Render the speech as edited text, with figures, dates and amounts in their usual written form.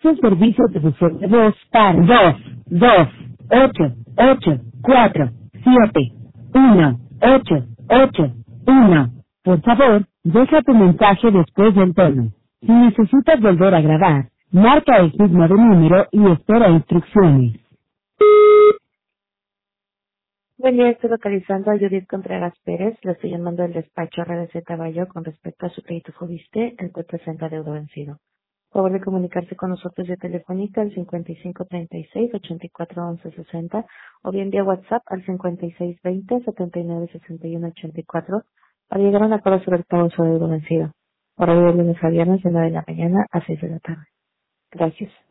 Su servicio de buzón de voz para 228-4-7-1. Por favor, deja tu mensaje después del tono. Si necesitas volver a grabar, marca el signo de número y espera instrucciones. Buen día, estoy localizando a Judith Contreras Pérez. Le estoy llamando del despacho RDC Caballo con respecto a su crédito Fobiste, el cual presenta deuda vencido. Por favor de comunicarse con nosotros vía telefónica al 5536-841160 o bien vía WhatsApp al 5620-796184 para llegar a un acuerdo sobre el pago de su deuda vencido. Horario de lunes a viernes de 9 de la mañana a 6 de la tarde. Gracias.